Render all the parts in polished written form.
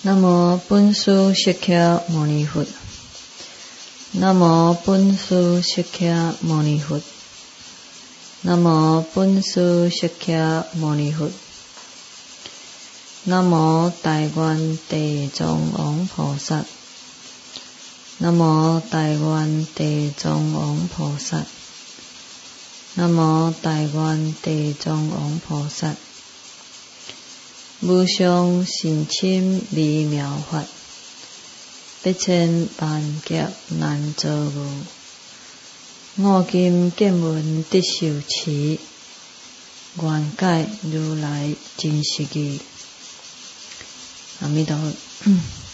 南无本师释迦牟尼佛。南无本师释迦牟尼佛。南无本师释迦牟尼佛。南无大願地藏王菩薩。南無大願地藏王菩薩。南無大願地藏王菩薩。無上甚深微妙法，百千萬劫難遭遇。我今見聞得受持，願解如來真實義。阿彌陀佛。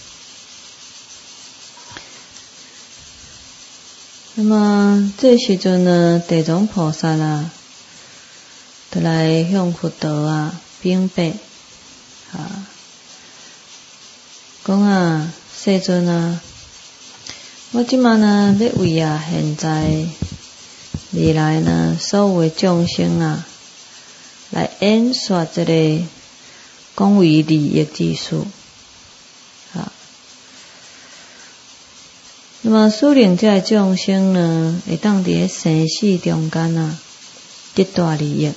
那麼這時陣呢，地藏菩薩啊，就來向佛陀啊稟報講世尊啊，我即馬呢要為現在未來呢所有的眾生啊，來演說這個廣為利益之事那麼使令這個眾生呢，會當佇生死中間得大利益。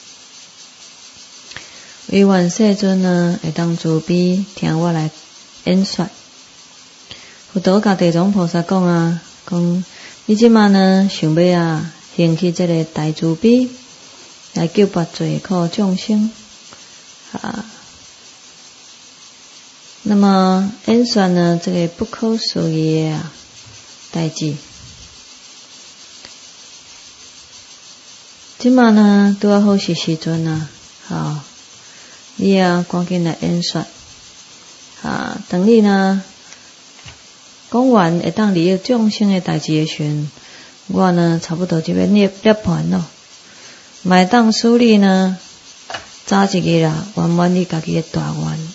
唯願世尊呢，會當慈悲聽我來演說。佛陀甲地藏菩薩講講你即馬呢想要行起這個大慈悲，來救拔罪苦眾生那麼演說呢，這個不可思議的代志。即馬呢，拄好是時陣你趕緊來演說等你呢講完會當利益眾生的代志的時陣，我呢差不多就要涅槃咯。咪當使你呢早一日圓滿你家己的大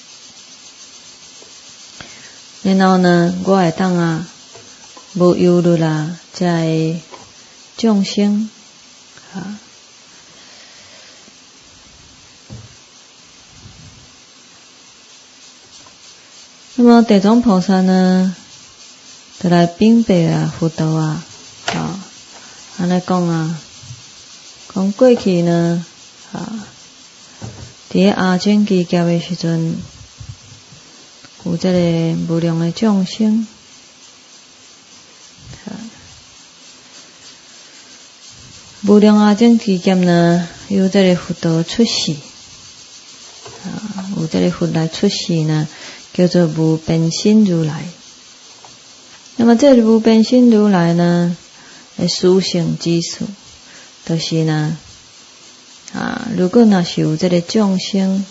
願，然後呢我會當無憂慮這個眾生那麼地藏菩薩呢，就來稟報佛陀安尼講講過去呢，佇阿僧祇劫的時陣，有這個無量的眾生，無量阿僧祇劫呢，有這個佛陀出世，有這個佛來出世呢，叫做無邊身如來。那麼這個無邊身如來呢，殊勝之處，就是呢，如果若是有這個眾生，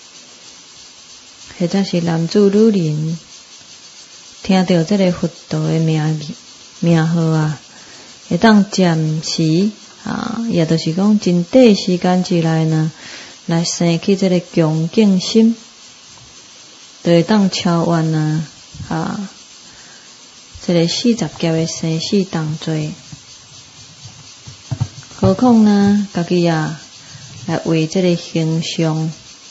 或者是男子女人，聽到這個佛陀的名號會當暫時也就是講真短時間之內呢，來生起這個恭敬心。就會當超越呢這個40劫的生死當中，何況呢家己來為這個形象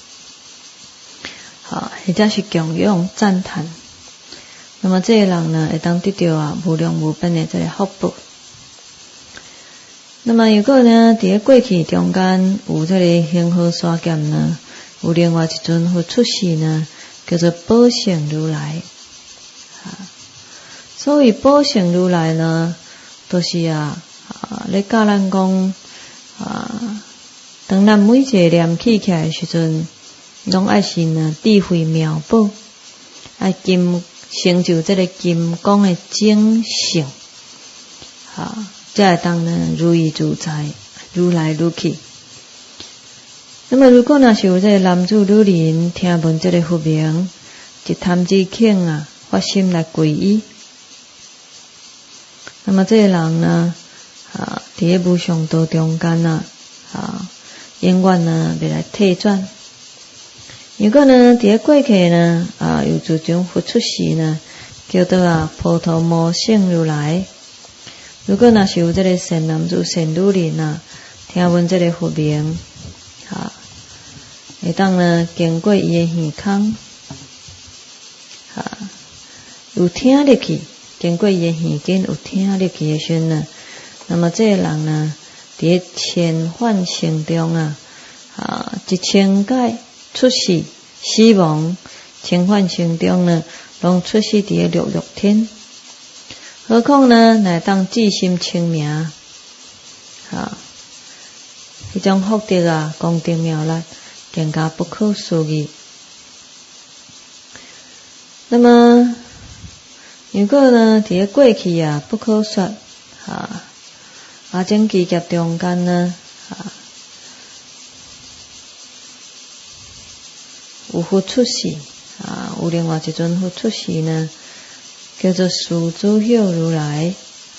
或者是供養讚歎，那麼這個人呢會當得到無量無邊的這個福報。那麼如果呢在過去中間有這個恆河沙劫呢，有另外一尊佛出世呢，叫做寶勝如來所以寶勝如來呢，都是咧教咱講當咱每一個念起起來的時陣，攏愛是呢智慧妙寶，愛成就這個金剛的精性才會當呢如意自在，愈來愈去。那麼如果若是有這個男子女人聽聞這個佛名，一貪之頃發心來皈依，那麼這個人呢在無上道中間永遠呢未來退轉。如果呢在過去呢有一尊佛出世呢，叫做波頭摩勝如來。如果若是有這個善男子善女人聽聞這個佛名會當呢經過伊的耳孔， 有听入去，经过伊耳根有听入去的时阵呢，那么这个人呢，伫千幻生中一千界出世死亡，千幻生中呢，拢出世伫六欲天。何况呢，乃当至心清明，迄种福德功德妙力，更加不可思议。那么，如果呢，伫过去不可说阿僧祇劫中间呢，有佛出世有另外一尊佛出世呢，叫做师祖孝如来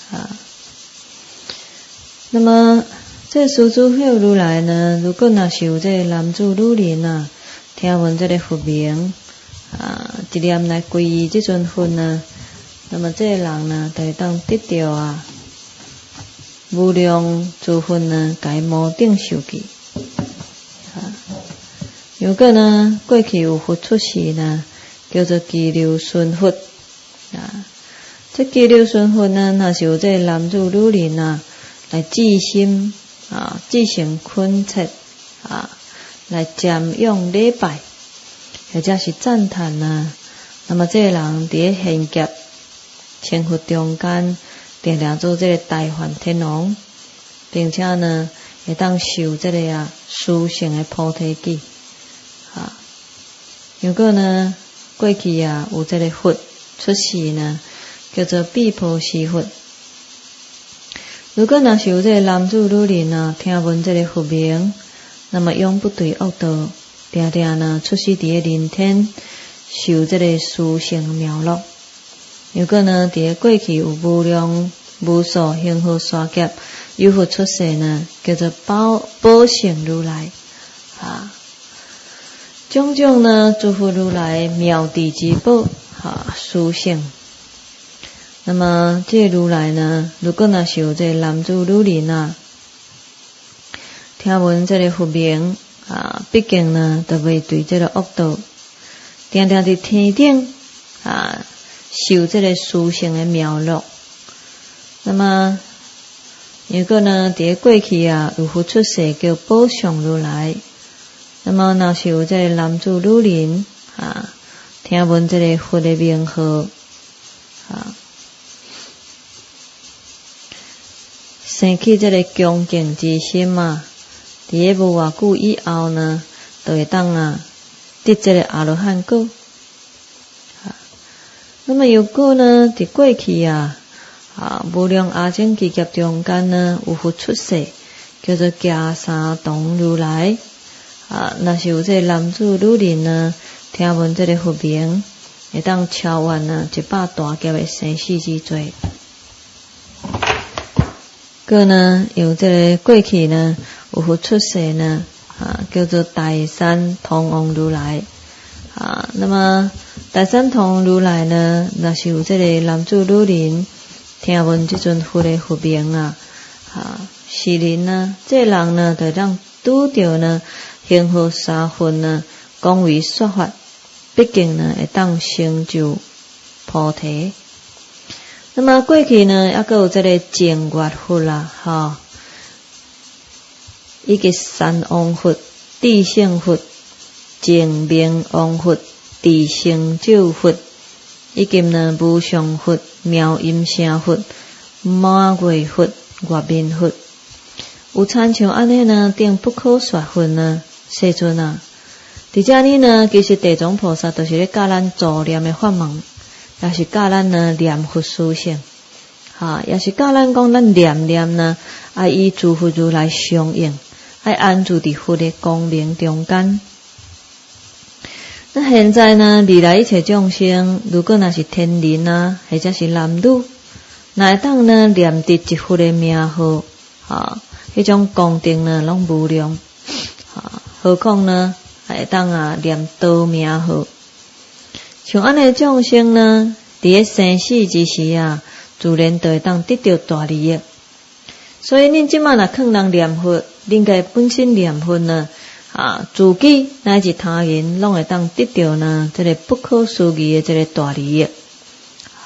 那么这师祖孝如来呢，如果若是有这男子女人听闻这个佛名一念来皈依这尊佛呢，那么这个人呢，就会当得到无量诸佛呢，该无顶受记如果呢，过去有佛出世呢，叫做拘留孙佛这拘留孙佛呢，若是有这男子女人来至心至诚恳切来瞻仰礼拜，或者是赞叹那么这个人伫现劫千佛中间，定定做这个大梵天王，并且呢，会当受这个殊胜的菩提记如果呢，过去有这个佛出世呢，叫做毗婆尸佛。如果若是有这个男子女人听闻这个佛名，那么永不对恶道，定定呢出世伫人天，受这个殊胜妙乐。如果呢，伫过去有无量无数幸福沙劫有佛出世呢，叫做宝胜如来种种呢，诸佛如来妙地之宝殊胜。那么这如来呢，如果若是有这男子女人听闻这个佛名毕竟呢，都袂对这个恶道，定定伫天顶受这个殊胜的妙乐。那么如果呢，伫过去有佛出世叫宝胜如来，那么若是有这个男子女人听闻这个佛的名号生起这个恭敬之心伫咧无偌久以后呢，就会当得这个阿罗汉果那么如果呢，伫过去无量阿僧祇劫中间呢，有佛出世叫做迦三童如来若是有这个男子女人呢，听闻这个佛名，会当超越100大劫的生死之罪。个呢，有这个过去呢，有佛出世呢叫做大山通王如来那么大山通如来呢，若是有这个男子女人听闻这尊佛的佛名是人呢，这人呢，就让拄着呢幸福三分呢，讲为说法，毕竟呢会当成就菩提。那么过去呢，还有这个净月佛以及三王佛、地性佛、净明王佛、地成就佛，以及呢无上佛、妙音声佛、满月佛、月面佛，有参像安尼呢，定不可说佛呢，世尊伫遮里呢，其实地藏菩萨就是咧教咱助念的法门，也是教咱呢念佛殊胜也是教咱讲咱念呢爱以诸佛如来相应，爱安住伫佛的光明中间。那现在呢，未来一切众生，如果若是天人或者是男女，哪会当呢念得一佛的名号迄种功德呢拢无量何况呢会当念道名号。像安尼众生呢，伫咧生死之时自然就会当得到大利益。所以恁即马若劝人念佛，恁家本身念佛呢自己乃至他人拢会当得到呢这个不可思议的这个大利益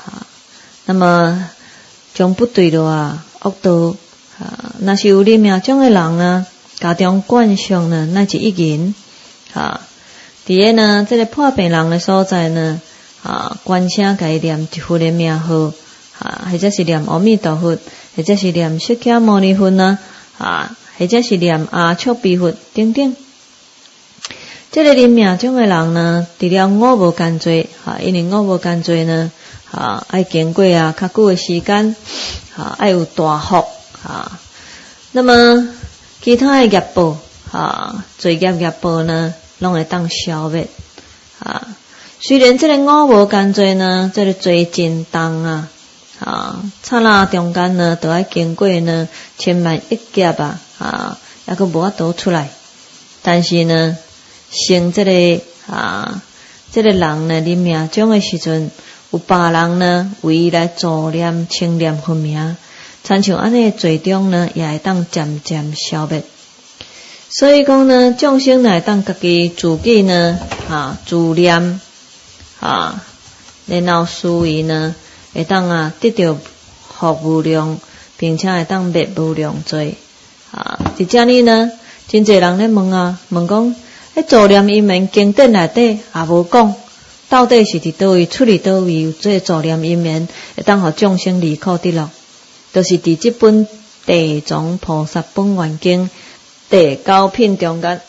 那么将不对的恶道若是有你命中的人啊，家中观想呢，乃是一人伫个呢，这个破病人的所在呢观声家念一佛的名号或者是念阿弥陀佛，或者是念释迦牟尼佛呢或者是念阿阇鞞佛等等。这个临命中的人呢，除了五无间罪因为五无间罪呢爱经过较久的时间爱有大福那么其他的业报罪业报呢，拢会当消灭虽然这个五无间罪呢，这个罪真重刹那中间呢，都要经过呢千万亿劫还佫无法度出来。但是呢，生这个人呢，临命终的时阵，有别人呢为伊来助念清念佛名，亲像安尼罪中呢，也会当渐渐消灭。所以讲呢，众生乃当家己自己呢自念然后思维呢，会当得到福无量，并且会当灭无量罪伫遮里呢，真侪人咧问讲，助念因缘经典内底也无讲，到底是伫倒位出伫倒位有这助念因缘，会当互众生离苦得乐，就是伫这本地藏菩萨本愿经第9品中间，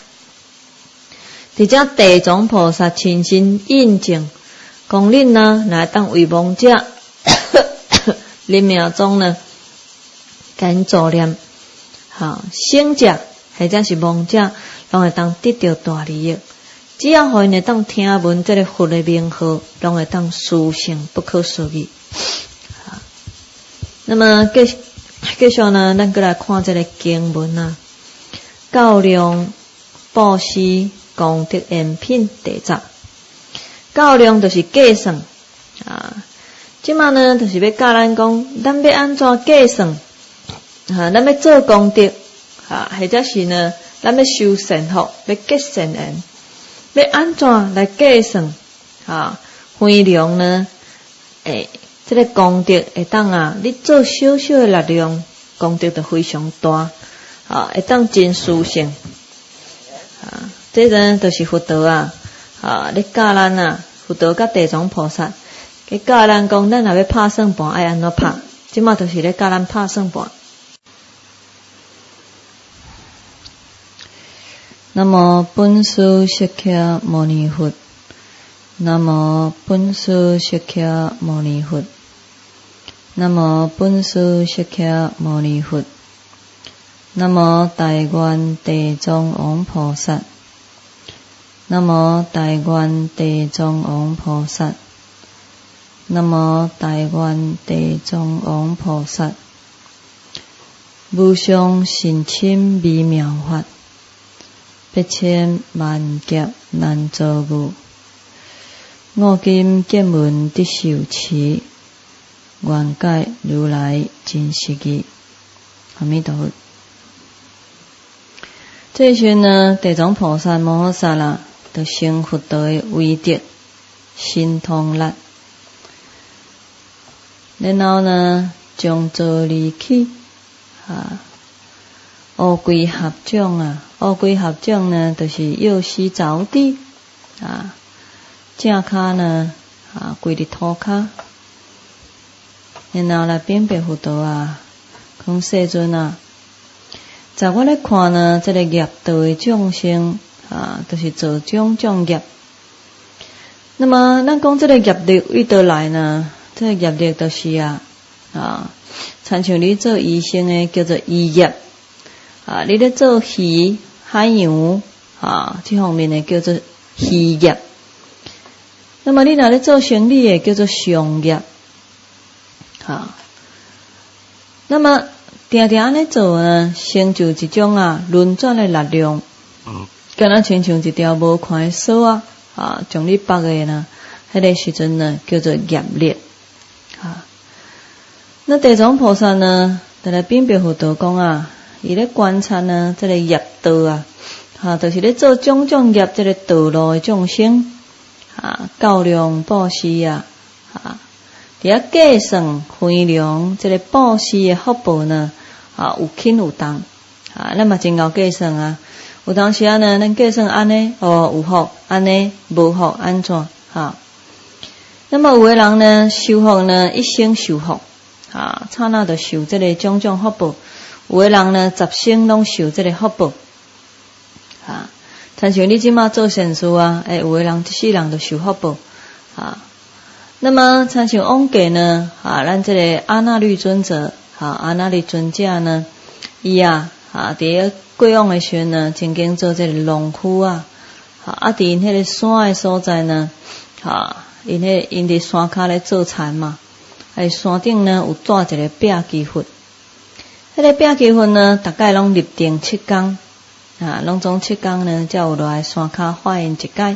伫遮地藏菩萨亲身印证，讲恁呢，若当为亡者，临命中呢，敢助念，生者或者是亡者，拢会当得到大利益。只要互因会当听闻这个佛的名号，拢会当殊胜不可思议。那么继续呢，咱过来看这个经文较量布施功德延品第10。较量就是计算即马呢，就是要教咱讲，咱要安怎计算咱要做功德或者是呢，咱要修善福，要结善缘，要安怎来计算衡量呢？这个功德会当你做小小的力量，功德就非常大会当真殊胜这呢就是佛道你教咱佛道甲地藏菩萨，去教咱讲，咱若要拍算盘爱安怎拍，即马就是咧教咱拍算盘。南无本师释迦牟尼佛，南无本师释迦牟尼佛，南无本师释迦牟尼佛，南无大愿地藏王菩萨，南无大愿地藏王菩萨，南无大愿地藏王菩萨，无上甚深微妙法，8千万劫难遭遇，我今见闻得受持，愿解如来真实义。阿弥陀佛。这时呢，地藏菩萨摩诃萨就成佛道的威德神通力，然后呢，将做离去乌龟合掌乌龟合掌呢，就是右膝着地正脚呢跪伫土骹，然后来禀别佛道讲世尊在我咧看呢，这个业道的众生就是做种业。那么咱讲这个业力为倒来呢？这个业力就是亲像你做医生的叫做医业你咧做鱼海洋这方面的叫做渔业。那么你若咧做生理的叫做商业那么定定安尼做呢，成就一种轮转的力量，敢若亲像一条无看的锁将你绑的呢，迄个时阵呢叫做业力那地藏菩萨呢，就来禀别佛道讲伊咧观察呢，这个业道就是咧做种种业这个道路的众生，教量布施伫遐计算衡量这个布施的福报呢，有轻有重，咱嘛真够计算啊。有当时啊呢，咱计算安尼有福，安尼无福，安怎那么有的人呢，修福呢一生受福，刹那就受这个种种福报；有的人呢，十生拢受这个福报，亲像你即马做善事啊，有的人一世人就受福报，那么亲像往过呢，咱这个阿那律尊者，阿那律尊者呢，伊伫过往的时阵呢，曾经做这个农夫啊，伫因迄个山的所在呢，因伫山骹咧做田嘛，山顶呢有住一个白基佛，迄个白基佛呢，大概拢立定7天，拢总7天呢，才有落来山骹化缘一解，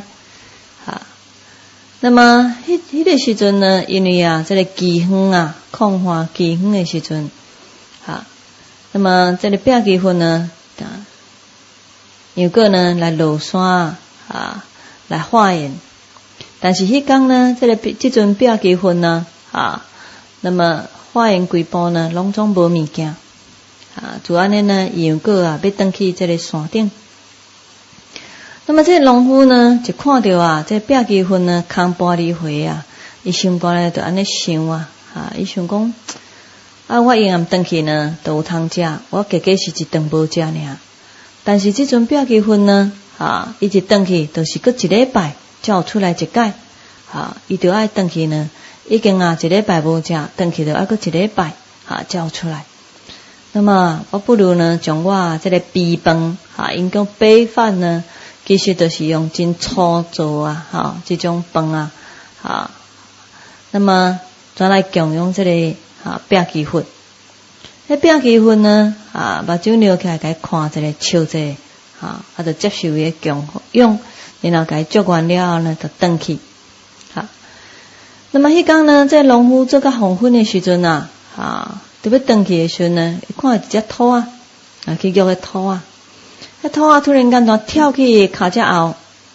那么迄个时阵呢，因为这个饥荒抗旱饥荒的时阵，那么这个白基佛呢，又个呢来落山来化缘，但是迄天呢，这阵白基佛呢，那么化缘规部呢，拢总无物件，就安尼呢，又个要登去这个山顶。那么这农夫呢，就看到这白基佛呢，空玻璃回伊心肝咧就安尼想伊想讲，我永远登去呢，都有通食，我加加是一顿无食尔。但是这阵白基佛呢，伊一登去，就是搁一礼拜才有出来一解，伊就爱登去呢，已经一礼拜无食，登去就爱搁一礼拜，才有出来。那么我不如呢，将我这个备饭，因讲备饭呢。其实就是用真粗做这种饭那么转来供养这个白基佛。那白基佛呢目睭撩起来，甲伊看一个笑者就接受伊的供养，然后甲伊祝愿了后呢，就转去。那么迄天呢，在农夫做到黄昏的时阵就要转去的时阵呢，伊看到一只兔去叫个兔那兔突然间跳去脚只后，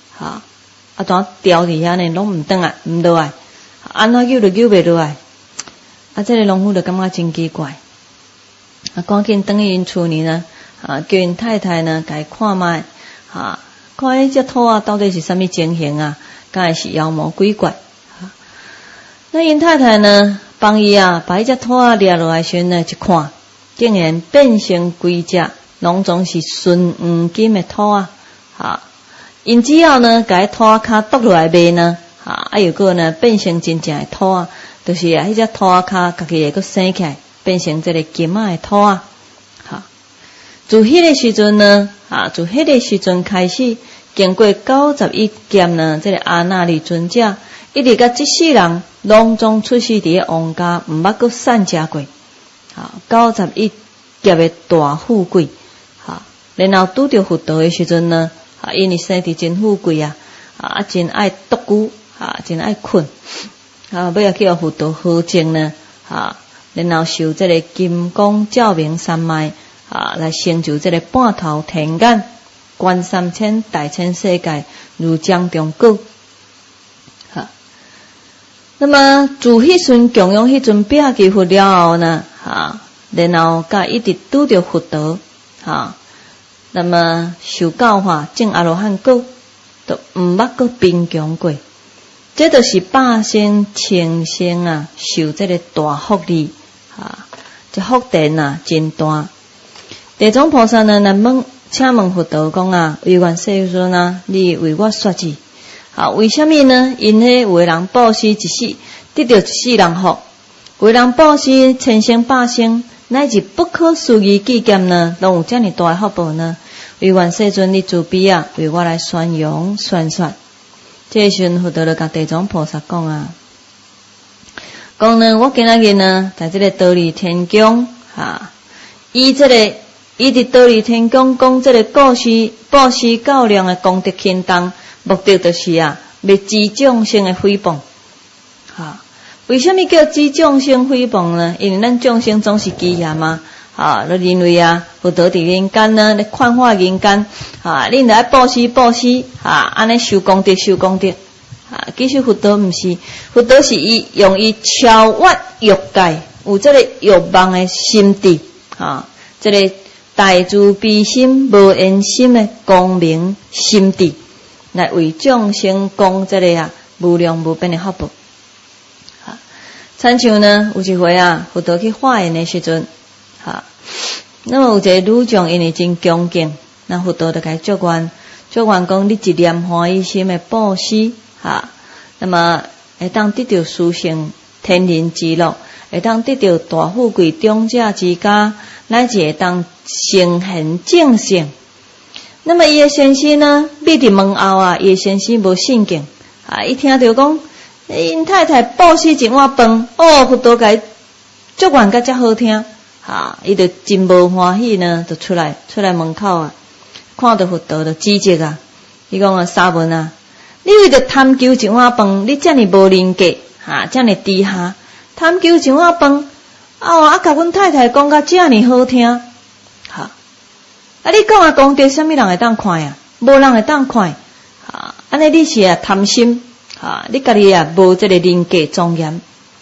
掉伫遐呢，拢唔转来，唔落来，安怎救都救袂落来。这个农夫就感觉真奇怪，赶紧转去因厝里呢，叫因太太呢，甲伊看卖，看迄只兔到底是啥物情形敢会是妖魔鬼怪。那因太太呢，帮伊把迄只兔掠落来时呢，一看，竟然变成规只。拢总是纯黄金的兔因只要呢，甲兔骹剁落来卖呢，又个呢变成真正的兔就是迄只兔骹家己会个生起来，变成这个金的兔自迄个时阵呢，自迄个时阵开始，经过91劫呢，这个阿那律尊者，一直甲这世人拢总出世伫王家，毋捌个散食过，91劫的大富贵。然后拄着佛道的时阵呢，因为生得真富贵真爱独居真爱困尾要去佛道好证呢然后受这个金光照明三昧来成就这个半头天眼观3000大千世界如江中果那么自迄阵供养迄阵白基佛了后呢然后甲一直拄着佛道那么受教化证阿罗汉果，都毋捌个贫穷过。这就是百姓千生受这个大福利这福田真大。地藏菩萨呢来请问佛道讲为愿世尊你为我说字为什么呢？因迄有的人布施一世得到一世人福，有的人布施千生百生。乃至不可思议计减呢，拢有这么大的福报呢？为愿世尊你慈悲为我来宣扬宣说。这时阵佛陀就甲地藏菩萨讲讲呢，我今仔日呢，在这个忉利天宫以伫忉利天宫讲这个布施较量的功德轻重，目的就是要治众生的诽谤为什么叫知众生诽谤呢？因为咱众生总是欺嫌就认为佛陀伫人间呢，咧劝化人间恁着爱布施安尼受功德其实佛陀毋是，佛陀是用超越欲界，有这个欲望的心地这个大慈悲心、无厌心的光明心地，来为众生讲这个无量无边的福报。亲像呢，有一回佛陀去化缘的时阵，那么有一个女众因为真恭敬，那佛陀就甲伊祝愿讲，你一念欢喜心的布施那么会当得到殊胜天人之乐，会当得到大富贵长者之家，乃至会当成现正性。那么伊的先生呢，秘伫门后伊的先生无信敬伊听到讲因太太布施一碗饭，佛陀甲伊祝愿甲遮好听伊就真无欢喜呢，就出来门口看到佛陀就指责伊讲沙文你为着贪求一碗饭，你遮尔无人格遮尔低下，贪求一碗饭甲阮太太讲甲遮尔好听你讲功德，啥物人会当看无人会当看安尼你是贪心你家己无这个人格庄严。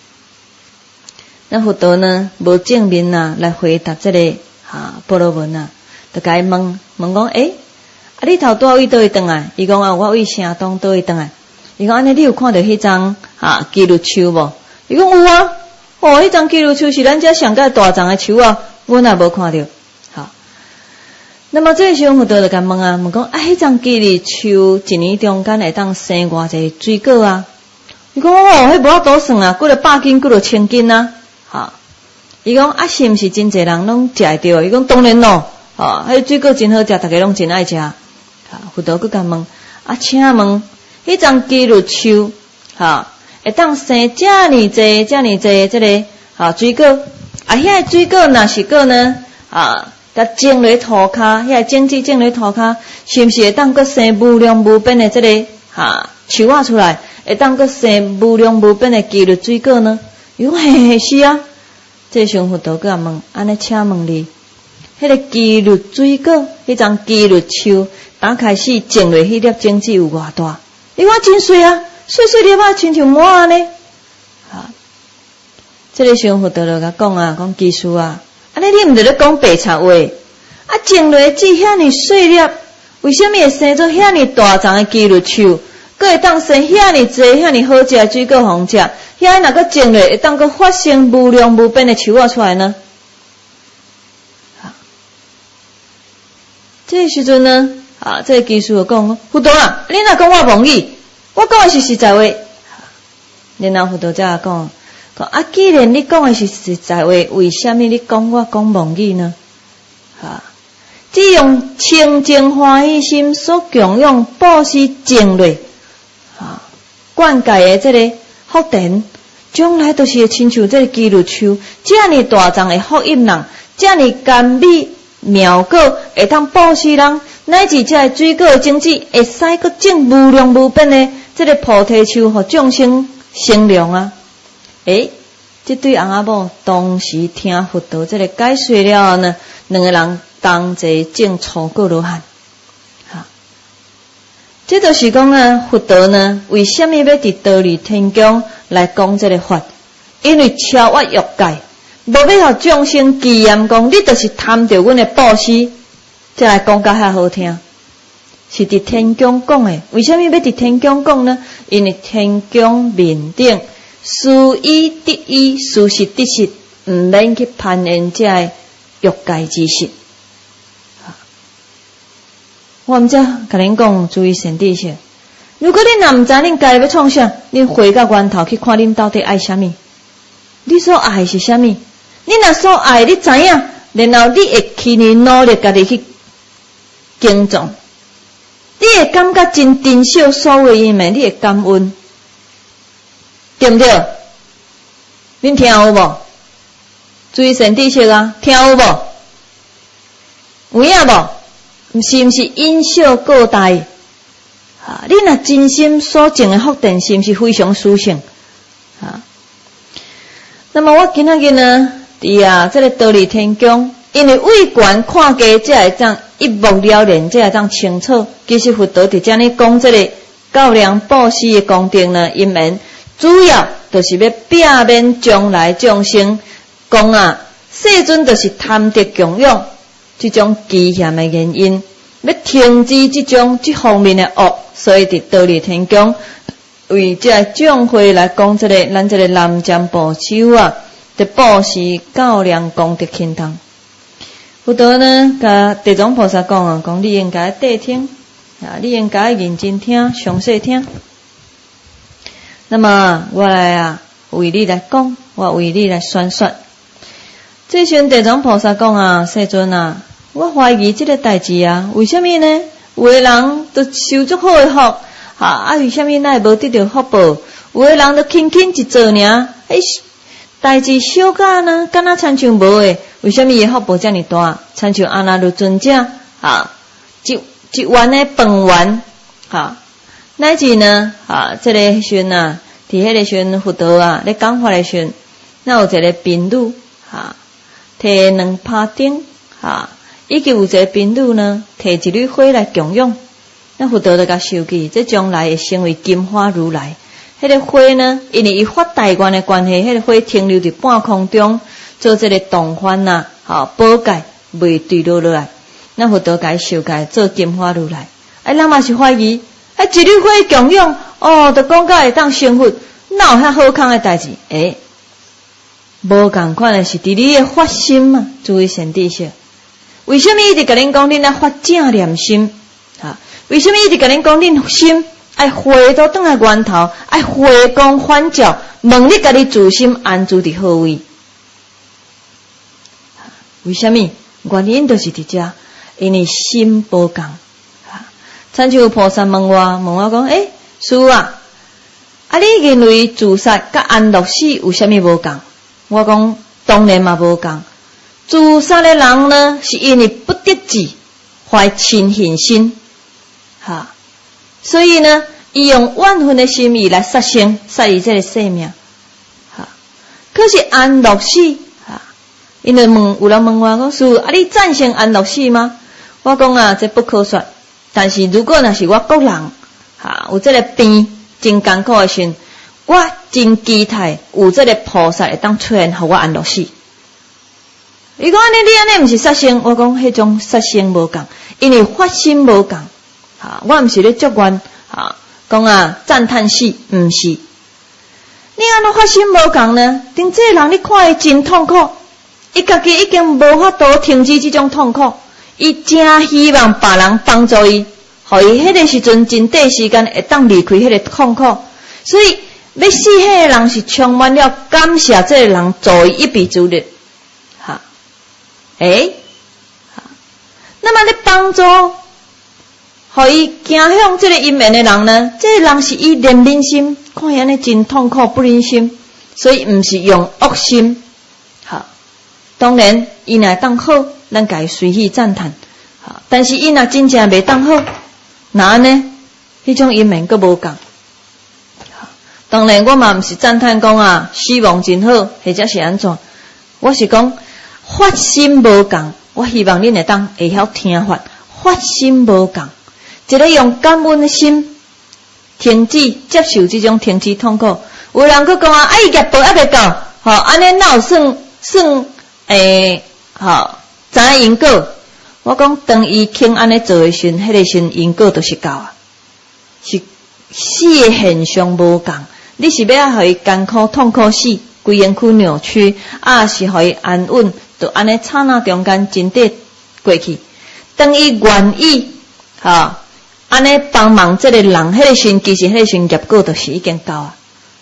那佛陀呢无正面来回答这个婆罗门就甲伊问讲你头多位倒位转来？伊讲我位城东倒位转来。伊讲安尼你有看到迄张基路树无？伊讲有迄张基路树是咱遮上界大丛的树阮也无看到。那么这时候佛陀就甲问讲迄张基路树一年中间会当生偌济水果伊讲迄无法度算几落100斤，几落1000斤伊讲是毋是真侪人拢食会到？伊讲当然咯，迄水果真好食，大家拢真爱食。佛陀佫甲问请问迄张基路树会当生遮尔济这个水果遐个水果若是个呢甲种落土骹，遐种子种落土骹，是毋是会当佫生无量无边的这个树出来，会当佫生无量无边的基路水果呢？伊讲嘿是这时佛陀佫甲问安尼，请问你迄个基路水果，迄张基路树打开始种落迄粒种子有偌大？伊讲真水水粒亲像毛安尼这个时佛陀就甲讲技师安尼你毋是咧讲白贼话种落只遐尼细粒，为什么会生做遐尼大丛的基路树，佫会当生遐尼济遐尼好食的水果互食？遐若佫种落会当佫发生无量无边的树出来呢？这时阵呢这个技师就讲佛陀你若讲我妄语，我讲的是实在话。然后佛陀才讲既然你讲的是实在话，为什么你讲我讲妄语呢？只用清净欢喜心所供养布施种类灌溉的这个福田，将来都是会亲像这个基路树这样大丛的福荫人，这样甘美妙果会当布施人，乃至这个水果的种子会使佫种无量无边的这个菩提树，互众生生量这对翁仔某当时听佛陀这个解说了呢，两个人同齐种初果罗汉。这就是讲佛陀呢，为什么要伫忉利天宫来讲这个法？因为超越欲界，无要互众生记验讲，你就是贪着阮的布施，再来讲甲遐好听，是伫天宫讲的。为什么要伫天宫讲呢？因为天宫面顶事依得依，事实得实，毋免去攀缘这个欲界之实。我毋知甲恁讲注意善知识。如果恁若毋知恁家己要创啥，恁回到源头去看恁到底爱啥物，你所爱是啥物？恁若所爱你知影，然后你会去努力家己去敬重，你会感觉真珍惜所有因缘，你会感恩，对毋对？恁听有无？注意善知识听有无？有影无？是毋是因小过大？你若真心所种的福田，是毋是非常殊胜？那么我今仔日呢，伫这个忉利天宫，因为位悬看低，才会当一目了然，才会当清楚。其实佛陀伫遮呢讲这个较量布施的功德呢，因缘主要就是要避免将来众生讲啊，世尊就是贪得供养这种危险的原因，要停止这方面的恶，所以伫倒立天宫为这众会来讲这个咱这个南瞻部首啊，的布施较量功德轻重。佛陀呢，甲地藏菩萨讲啊，讲你应该谛听啊，你应该认真听，详细听。那么我来啊，为你来讲，我为你来宣说。这时地藏菩萨讲啊，世尊啊，我怀疑这个代志啊，为什么呢？有的人都受足好的福，为什么乃无得到福报？有的人都轻轻一做尔，代志小甲呢，敢若亲像无诶，为什么伊福报遮尔大？亲像阿那律尊者一碗诶饭碗乃至呢这个时阵啊，伫迄个时阵佛陀啊咧讲法诶时阵，那有一个宾主摕2帕顶以及有一个宾主呢摕一缕花来供养，那佛陀就甲受记，这将来会成为金花如来。迄个花呢，因为伊发大愿的关系，迄个花停留伫半空中，做这个动幡宝盖未坠落来。那佛陀甲伊受戒做金花如来。咱嘛是怀疑，一缕花供养，就讲到会当成佛，哪有遐好康的代志？无共款的是伫你的发心嘛，注意善知识。为什么一直甲恁讲恁要发正念心？为什么一直甲恁讲恁心？爱回到转来源头，爱回光返照，问你家己自心安住伫何位？为什么？原因就是伫遮，因为心无共。亲像菩萨问我讲，师父啊，你认为自杀甲安乐死有啥物无共？我讲当然嘛无共。自杀的人呢，是因为不得志，怀嗔恨心，所以呢，伊用怨恨的心意来杀生，杀伊这个生命。可是安乐死，因为有人问我讲，师父你赞成安乐死吗？我讲这不可说。但是如果那是我个人，有这个病真艰苦的时，我真期待有这个菩萨会当出现，互我安乐死。伊讲你安尼毋是杀生，我讲迄种杀生无共，因为发心无共。我毋是咧祝愿讲赞叹死，毋是。你安怎发心无共呢？等这个人你看伊真痛苦，伊家己已经无法度停止这种痛苦，伊真希望别人帮助伊，互伊迄个时阵真短时间会当离开迄个痛苦。所以要死迄个人是充满了感谢这个人助伊一臂之力。那么你帮助互伊行向这个因缘的人呢？这个人是以怜悯心，看伊安尼真痛苦不忍心，所以毋是用恶心。当然伊若当好，咱家随喜赞叹。但是伊若真正袂当好，那安呢？迄种因缘佫无共。当然我嘛毋是赞叹讲死亡真好，或者是安怎？我是讲发心无共，我希望恁会晓听法。发心无共，一个用感恩的心停止接受这种停止痛苦。有人佫讲伊业报还未到，安尼哪有算知影因果？我讲当伊轻安尼做的时，迄个时因果就是到是死的现象无共。你是要互伊艰苦痛苦死，规身躯扭曲，是互伊安稳，就安尼刹那中间真短过去。当伊愿意安尼帮忙这个人，迄个时其实迄个时业果就是已经到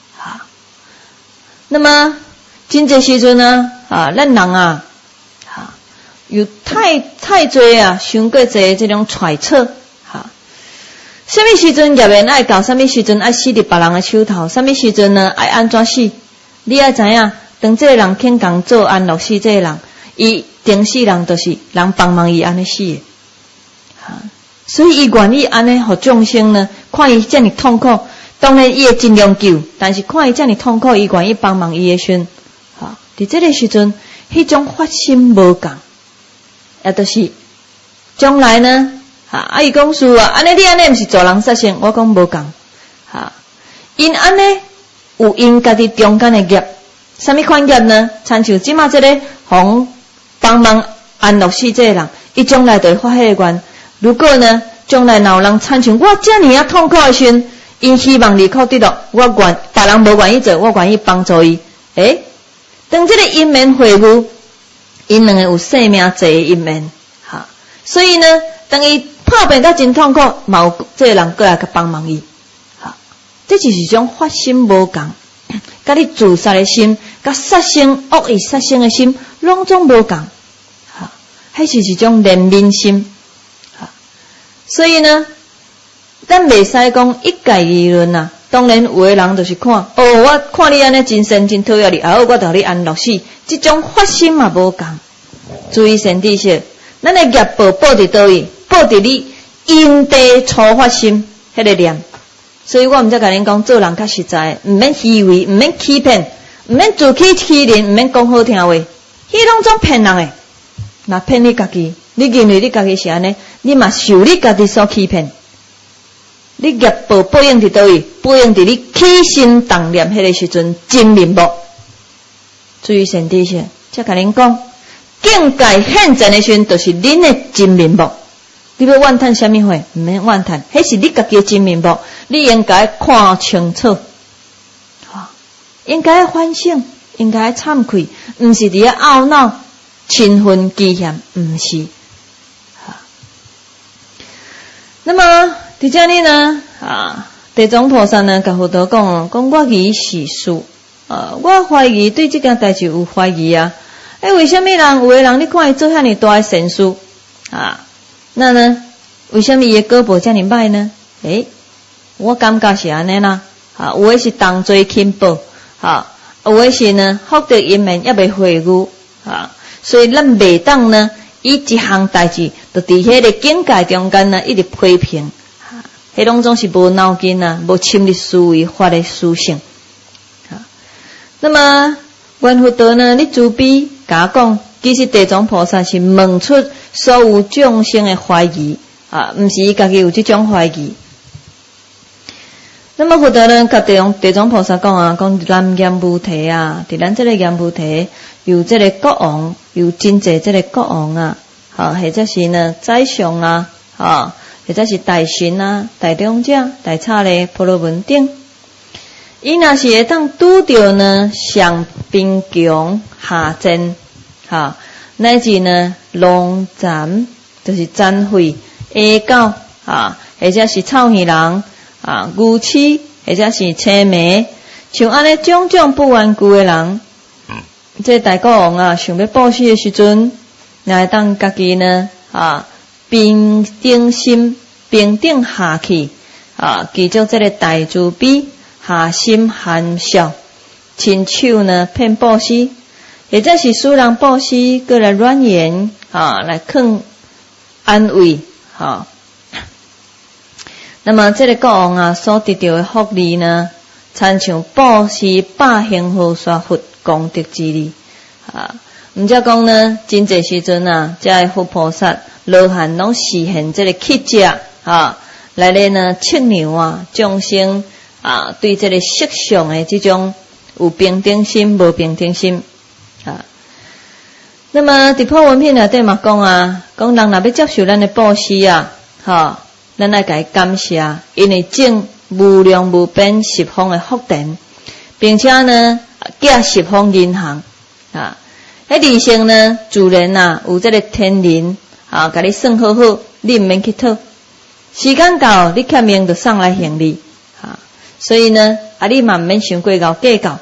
那么真济时阵咱人有太多伤过济这种揣测什么时阵业缘爱到，什么时阵爱死伫别人的手头，什么时阵呢爱安怎死？你要知影，当这个人肯共做安乐死，这个人伊定死人就是人帮忙伊安尼死的。所以伊愿意安尼互众生呢，看伊遮尔痛苦，当然伊会尽量救，但是看伊遮尔痛苦，伊愿意帮忙伊的时，伫这个时阵，迄种发心无共，也就是将来呢，伊讲师安尼你安尼毋是助人杀生，我讲无共， 因安尼有因家己中间的业，什么款业呢？参像即马这个红帮忙安乐死这个人，伊将来就会发迄个愿。如果呢，将来若有人参像我遮尔啊痛苦的时阵，因希望离苦得乐，我愿别人无愿意做，我愿意帮助伊。当这个因缘会晤，因两个有生命侪的因缘，哈。所以呢，当伊破病到真痛苦，嘛有这个人过来去帮忙伊，哈。这就是种发心无共，甲你自杀的心，甲杀生恶意杀生的心，拢总无共，哈。迄是一种怜悯心。所以呢，咱袂使讲一概议论呐。当然，有的人就是看，我看你安尼真善真讨厌你，我就你安乐死，这种发心嘛无共。注意身体些，咱的业报报伫倒位，报伫你因地初发心迄个念。所以我毋则甲恁讲，做人较实在，毋免虚伪，毋免欺骗，毋免自欺欺人，毋免讲好听话，迄拢总骗人诶。若骗你家己，你认为你家己是安尼，你嘛受你家己所欺骗。你业报报应伫倒位？报应伫你起心动念迄个时阵真面目。注意身体些，则甲恁讲，境界现前的时阵，就是恁的真面目。你要怨叹什么货？毋免怨叹，迄是你家己的真面目。你应该看清楚，应该反省，应该忏悔，毋是伫遐懊恼、嗔恨、忌嫌，毋是。那么伫遮里呢，地藏菩萨呢，甲佛陀讲，我疑是事，我怀疑对这件代志有怀疑啊。为什么人有的人你看伊做遐尼大的善事那呢，为什么伊的果报遮尼歹呢？我感觉是安尼啦，有的是当做轻报，有的是呢福德因缘也未会悟，所以咱袂当呢，以一项代志，就伫迄个境界中间呢，一直批评，迄拢总是无脑筋啊，无深入思维法的思想。那么观佛陀呢，你慈悲甲我讲，其实地藏菩萨是问出所有众生的怀疑，毋是伊家己有这种怀疑。那么佛陀呢，甲地藏菩萨讲讲咱阎浮提伫咱这个阎浮提有这个国王，有真济这个国王或者是呢宰相或者是大神大长者、大刹利、婆罗门等，伊若是会当拄着呢上贫穷下贱，乃至呢龙残，就是残废、下狗或者是臭耳人愚痴，或者是青眉，像安尼种种不顽固的人，这大国王想要报喜的时阵，若会当家己呢平定心，平定下去记住这个大慈悲，下心含笑，亲手呢骗报喜，或者是使人报喜，过来软言来劝安慰那么这个国王所得到的福利呢，参像布施百幸好刷佛功德之利毋则讲呢，真济时阵这个佛菩萨罗汉拢实现这个乞者来咧呢测量众生对这个色相的这种有平等心无平等心那么伫普文品内底嘛讲讲人若要接受咱的布施咱来甲伊感谢，因为种无量无边十方的福田，并且呢建十方银行迄理性呢自然有这个天人甲你算好好，你毋免去讨，时间到你欠命就送来还你所以呢你嘛毋免伤过高计较。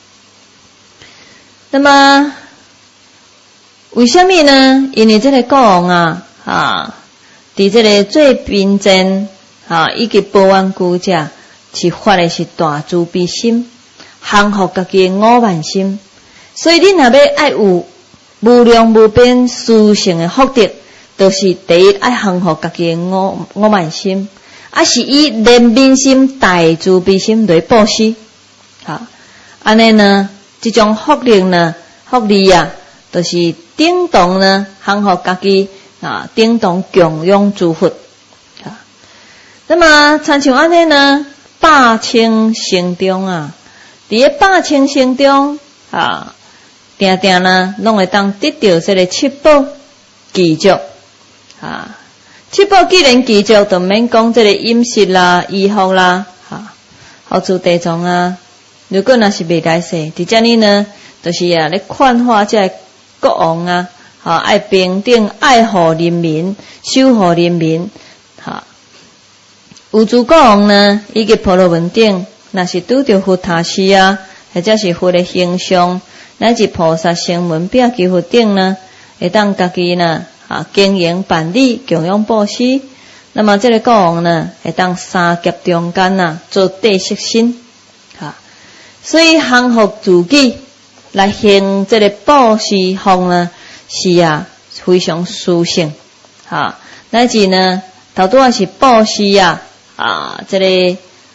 那么为什么呢？因为这个国王伫这个最贫贱以及不顽固者，是发的是大慈悲心，降伏家己的我慢心。所以你若要爱有无量无边殊胜的福德，就是第一爱降伏家己的我慢心，是以怜悯心、大慈悲心来布施。安尼呢，这种福利呢，就是等同呢降伏家己。等同供养诸佛那么参像安尼呢百千生中啊，伫个百千生中啊，定定呢，拢会当得到这个七宝具足啊。七宝既然具足，就免讲这个饮食啦、衣服啦，好处地藏啊。如果若是未来世，伫遮呢呢，就是啊咧劝化这国王啊，爱平等爱护人民、守护人民，有诸国王呢，伊个婆罗门顶，若是拄着佛塔寺啊，或者是佛的形象，乃至菩萨声闻壁基佛顶呢，会当家己呢经营办理、供养布施。那么这个国王呢，会当三劫中间啊，做地色身，所以降伏自己来行这个布施方呢，是啊非常殊胜，乃至呢，头拄仔是布施这个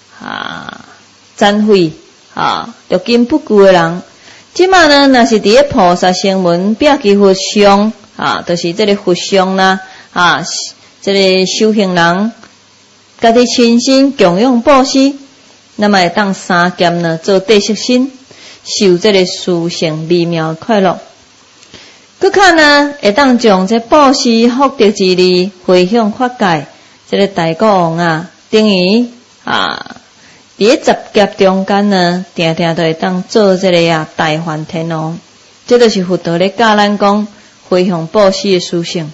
忏悔六根不具的人，即马呢，若是伫咧菩萨声闻壁基佛像就是这个佛像啦这个修行人家己亲身供养布施，那么会当三劫呢做地色身，受这个殊胜微妙快乐。佮看呢，会当将这布施福德之力回向法界，这个大国王等于伫咧十劫中间呢，定定都会当做这个大梵天王。这就是佛陀咧教咱讲回向布施的殊胜。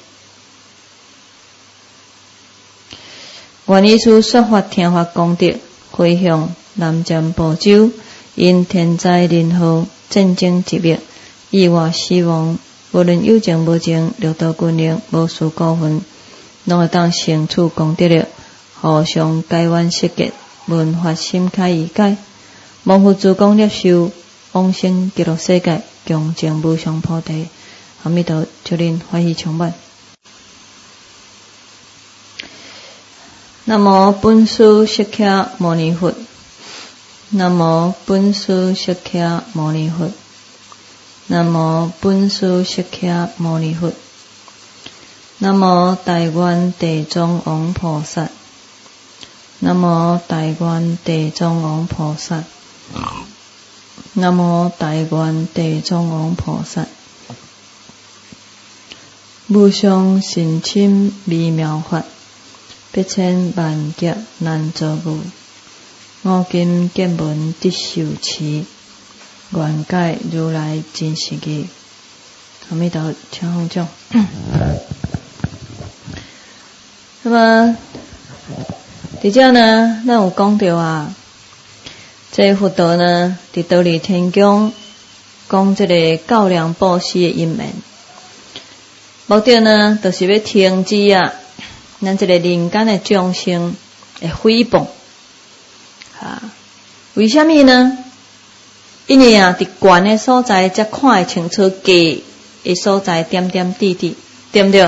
愿以此说法听法功德，回向南瞻部洲，因天灾人祸、战争疾病、意外死亡，无论有情无情、六道军力、无数高分，拢会当成处功德力，互相解冤释结，闻法心开意解，蒙佛诸功接受，往生极乐世界，共证无上菩提。阿弥陀祝恁欢喜充满。南无本师释迦牟尼佛。南无本师释迦牟尼佛。南无本师释迦牟尼佛。南无大愿地藏王菩萨。南无大愿地藏王菩萨。南无大愿地藏王菩萨。无上甚深微妙法，百千万劫难遭遇。我今见闻得受持，愿解如来真实义。阿弥陀请放掌。那么伫遮呢，咱有讲到这佛陀呢，伫忉利天宫讲这个较量布施的因缘，目的呢，就是要停止咱这个人间的众生的诽谤。为什么呢？因为伫悬的所在才看会清楚低的所在点点滴滴，对不对？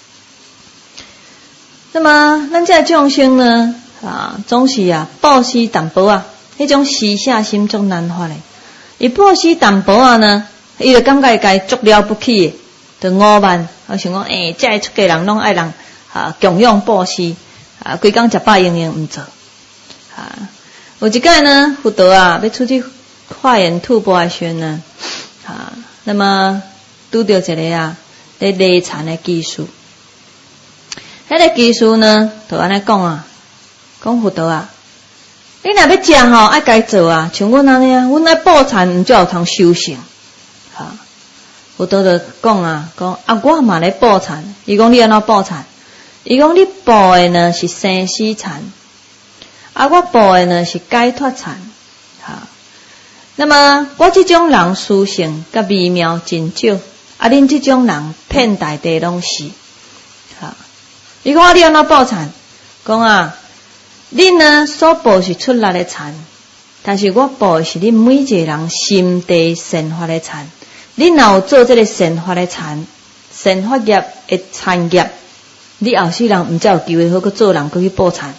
那么咱这众生呢，总是布施淡薄迄种施舍心足难发的。伊布施淡薄呢，伊就感觉家足了不起的，就傲慢，想讲这个出家人拢爱人供养布施，规工食饱用用毋做。有一摆呢，佛陀要出去化缘吐蕃的时阵呢，那么拄着一个咧累残的技术。迄个技术呢，就安尼讲讲佛陀你若要食爱家做像阮安尼阮爱布禅，毋才有通修行。佛陀就讲我嘛咧布禅。伊讲你安怎布禅？伊讲你布的呢是生死禅，我布的呢是解脱禅。那么我这种人殊胜甲微妙真少，恁这种人遍大地拢是。伊讲你安怎布禅？讲恁呢所布是出来的禅，但是我布的是恁每一个人心地善法的禅。恁若有做这个善法的禅，善法业的禅业，你后世人毋才有机会好去做人，去布禅。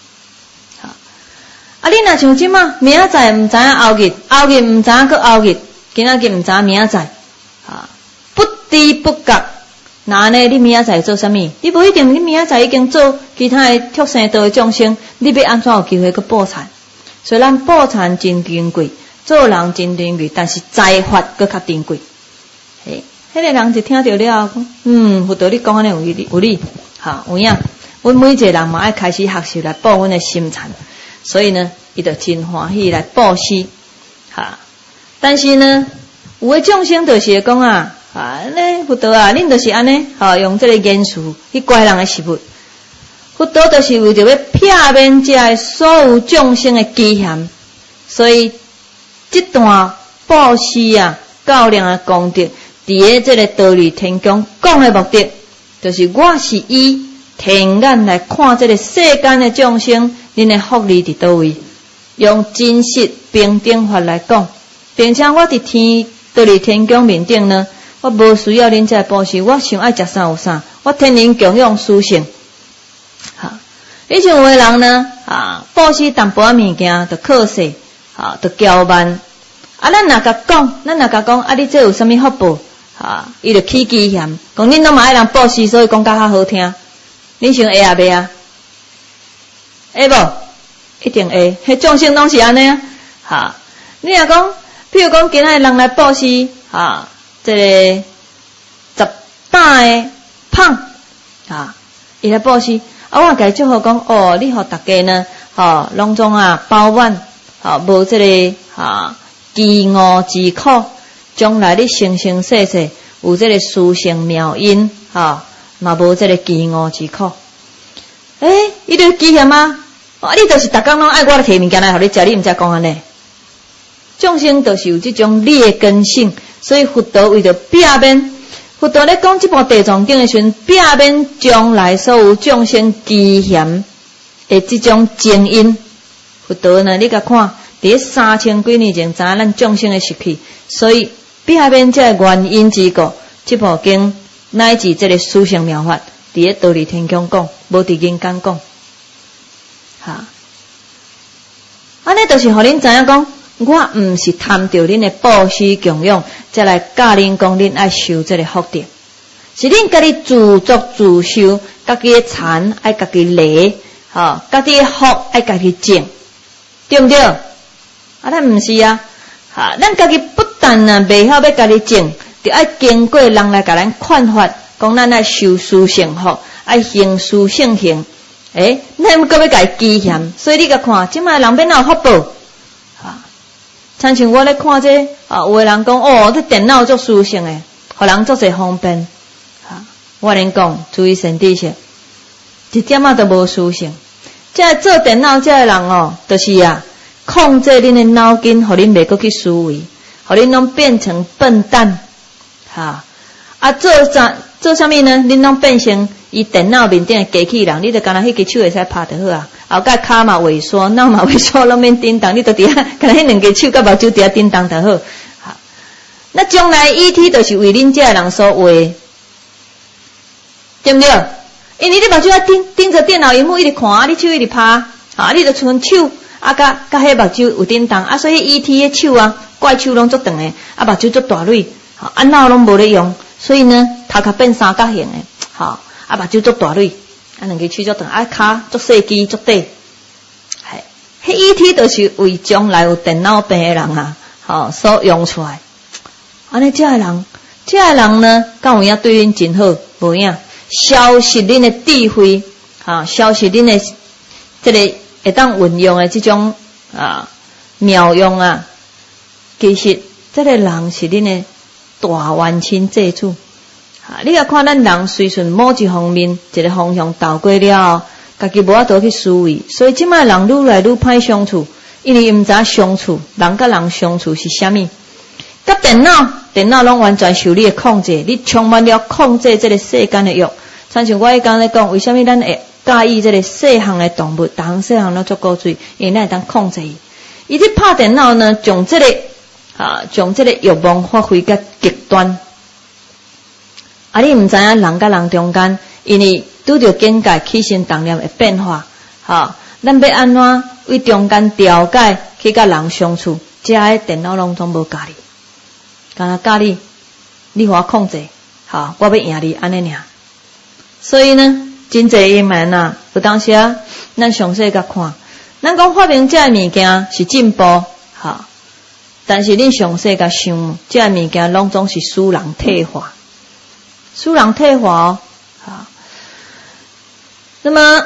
恁若像即马明仔载毋知影后日，后日毋知影去后日，今仔日毋知影明仔载，不知不觉。那呢？你明仔载做啥物？你无一定，你明仔载已经做其他的畜生道的众生，你要安怎有机会去布禅？ 虽然报产真珍贵，做人真珍贵，但是财法搁较珍贵。嘿，迄个人就听到了，讲，佛陀你讲安尼有理，哈，有影。阮每一个人嘛爱开始学习来报阮的心产，所以呢，伊就真欢喜来布施，哈。但是呢，有的众生就是会讲啊，呢佛陀啊，恁就是安尼，用这个言辞去怪人的食物。佛陀就是为着要避免这个所有众生的欺嫌，所以这段布施啊、较量的功德，伫咧这个道理天宫讲的目的，就是我是以天眼来看这个世间的众生，恁的福利伫倒位，用真实平等法来讲，并且我伫天道理天宫面顶呢，我无需要恁这布施，我想爱食啥有啥，我天然供养殊胜。哈，以前有的人呢，布施淡薄仔物件，就靠势，就骄慢。咱若甲讲，你这有啥物福报？伊就起欺嫌，讲恁拢嘛爱人布施，所以讲较好听。恁想会啊袂啊？会无？一定会。迄众生拢是安尼啊。你若讲，譬如讲今仔人来布施，这个10担的胖，伊来布施，我甲伊祝福讲，你互大家呢，拢总饱满，无这个饥饿之苦，将来你生生世世有这个殊胜妙因，嘛无这个饥饿之苦。伊就欺嫌啊！你就是逐工拢爱我来摕物件来互你食，你毋知讲安尼。众生就是有这种劣根性，所以佛陀为着避免，佛陀咧讲这部地藏经的时阵，避免将来所有众生欺嫌的这种情因。佛陀呢，你甲看，伫3000几年前，知影咱众生的习气，所以避免这个原因之故，这部经乃至这个殊胜妙法，伫咧道理天宫讲，无伫人间讲。安尼就是互恁知影讲，我毋是贪着恁的布施供养，才来教恁讲恁爱修这个福德，是恁家己自作自受，家己的残爱家己来，家己的福爱家己种，对不对？咱毋是啊，咱家己不但袂晓要家己种，就爱经过人来甲咱劝发，讲咱爱修殊胜福，爱行殊胜行。咱搁要家己欺嫌，所以你甲看，即卖人变哪有福报？亲像我咧看这，有的人讲，这电脑足殊胜诶，互人足侪方便。我恁讲，注意身体些，一点都无殊胜。这做电脑这人就是控制恁的脑筋，互恁袂搁去思维，互恁拢变成笨蛋。做啥物呢？恁拢变成伊电脑面顶的机器人，你就干那迄只手会使拍就好啊。后盖骹嘛萎缩，脑嘛萎缩，拢免叮当，你就伫遐，干那迄两只手甲目睭伫遐叮当就好。那将来 ET 就是为恁这人所画，对不对？因为你目睭盯着电脑荧幕一直看，你手一直拍，你就像手甲迄目睭有叮当，所以 ET 迄手怪手拢足长诶，目睭足大蕊，脑拢无咧用。所以呢，头壳变三角形诶，目睭足大蕊，两个手足长，骹足细肌足短，迄 ET 就是为将来有电脑病诶人所用出来。安尼这个人呢，敢有影对恁真好，无影，消失恁的智慧，消失恁的这个会当运用的这种妙用其实这个人是恁的大冤亲债主。你甲看咱人随顺某一方面一个方向倒过了后，家己无法度去思维，所以即摆人愈来愈歹相处，因为伊毋知相处，人甲人相处是啥物。甲电脑拢完全受你的控制，你充满了控制这个世间的欲。亲像我迄天咧讲，为什么咱会介意这个细项的动物，逐项细项都足够水，因为咱会当控制伊。伊咧拍电脑呢，将这个欲望发挥甲极端。你毋知影人甲人中间，因为拄着境界起心动念的变化，咱要安怎为中间调解去甲人相处？这个电脑拢总无教你，干那教你，你互我控制，我要赢你安尼尔。所以呢，真侪因缘有当时咱详细甲看， 咱讲发明这物件是进步，哈，但是恁详细甲想，这物件拢总是使人退化，使人退化哦，哈。那么，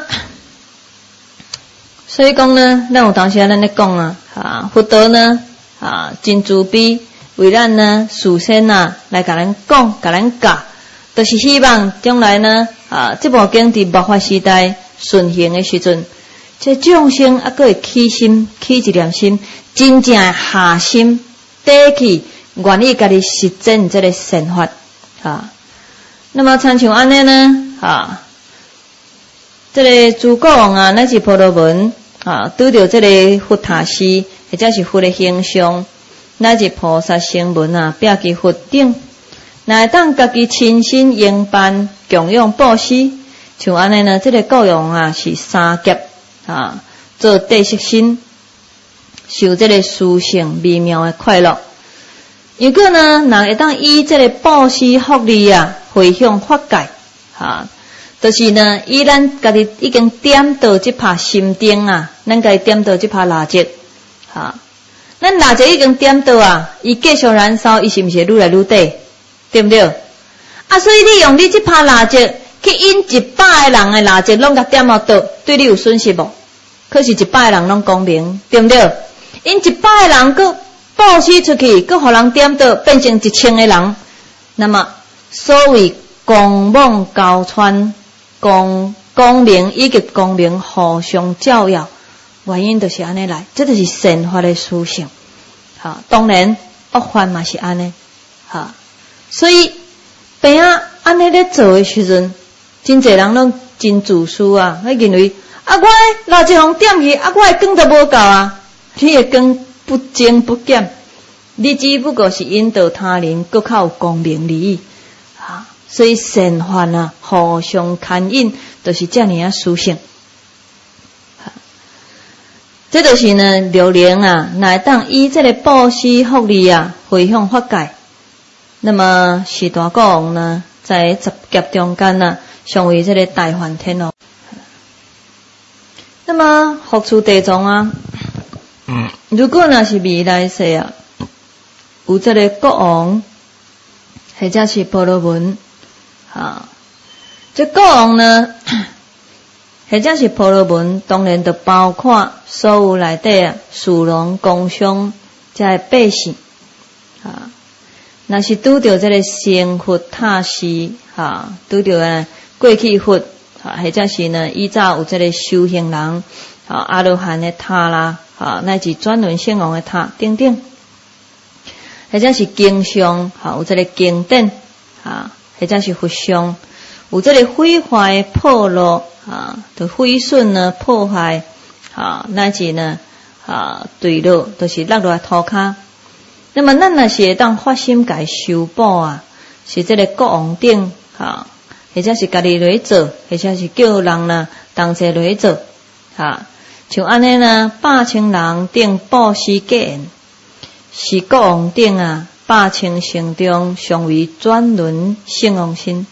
所以讲呢，咱有当时咱咧讲啊，佛陀呢，真慈悲，为咱呢事先来甲咱讲，甲咱教，就是希望将来呢，这部经伫末法时代顺行的时阵，这众生还佫会起心，起一念心，真正的下心，底去愿意家己实践这个善法，那么参像安尼呢，这个诸国王乃至婆罗门拄到这个佛塔寺，或者是佛的形象，乃至菩萨声闻壁伫佛顶，乃当家己亲身应办供养布施，像安尼呢，这个国王是三劫做地色身，受这个殊胜微妙的快乐。如果呢，若会当以这个布施福利回向法界，就是呢，以咱家己已经点到这拍心灯咱家己点到这拍蜡烛，咱蜡烛已经点到伊继续燃烧，伊是毋是愈来愈短，对不对？所以你用你这拍蜡烛去引100个人的蜡烛，拢甲点到倒，对你有损失无？可是100个人拢光明，对不对？因100个人佫布施出去，佫互人点到，变成1000个人，那么所谓光芒交传。光明以及光明互相照耀，原因就是安尼来，这就是善法的殊胜。当然恶法嘛是安尼，所以平安尼咧做的时阵，真侪人拢真自私我认为我蜡烛互点去，我的光都无够你的光不增不减，你只不过是引导他人更较有光明利益。所以善法互相牵引，就是这样殊胜。这就是呢，六灵乃当以这个布施福利回向法界。那么释大国王呢，在10劫中间成为这个大梵天王。那么复处地藏如果若是未来世有这个国王，或者是婆罗门。这国王呢，或者是婆罗门，当然就包括所有内底士农工商这百姓若是拄到这个成佛塔寺拄到过去佛或者是呢以早有这个修行人阿罗汉的塔啦乃至转轮圣王的塔等等，或者是经上有这个经典或者是佛像有这个毁坏破落就毁损呢破坏乃至呢坠落，就是落落土骹。那么咱若是会当发心甲修补是这个国王顶或者是家己落去做，或者是叫人呢同齐落去做像安尼呢100,000人顶布施结缘，是国王顶100,000圣中尚为转轮圣王身。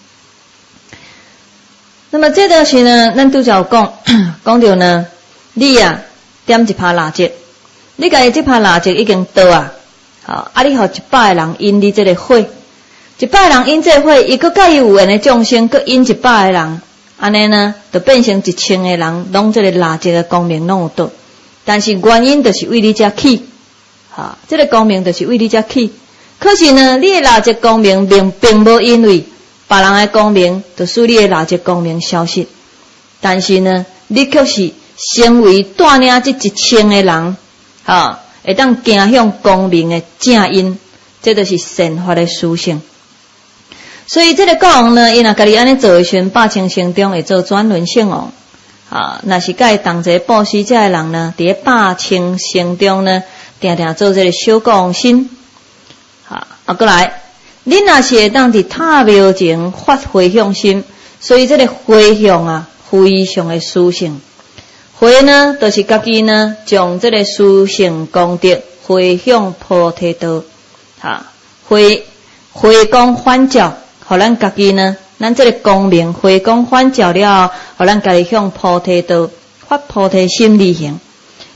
那么这就是呢，咱拄则有讲到呢，你点一拍蜡烛，你家己这拍蜡烛已经倒你互100个人引你这个火，100个人引这个火，伊佫甲伊有缘的众生，佫引100个人，安尼呢，就变成1000个人，拢这个蜡烛的光明拢有倒。但是原因就是为你遮起，这个光明就是为你遮起。可是呢，你的蜡烛光明并无因为别人的光明就使你的蜡烛光明消失，但是呢，你却是成为带领这1000个人会当行向光明的正因，这就是善法的殊胜。所以这个国王呢，伊若家己安尼做的时阵，100,000圣中会做转轮圣王若是甲伊同齐布施这个人呢，伫100,000圣中呢，定定做这个小国王身过来，你若是会当伫塔庙前发回向心，所以这个回向非常的殊胜。回呢，就是家己呢，将这个殊胜功德回向菩提道回光返照，互咱家己呢，咱这个光明回光返照了后，互咱家己向菩提道发菩提心力行。